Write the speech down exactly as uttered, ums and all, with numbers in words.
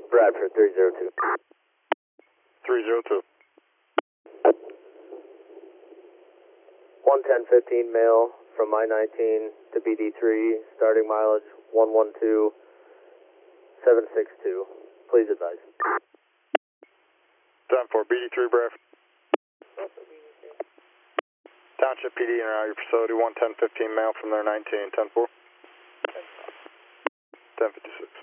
Bradford three zero two. three zero two. one ten fifteen mail from I nineteen to B D three, starting mileage one one two seven six two. Please advise. ten four, B D three, Bradford. Township P D in or out of your facility, one ten fifteen mail from their nineteen, ten four. ten fifty-six.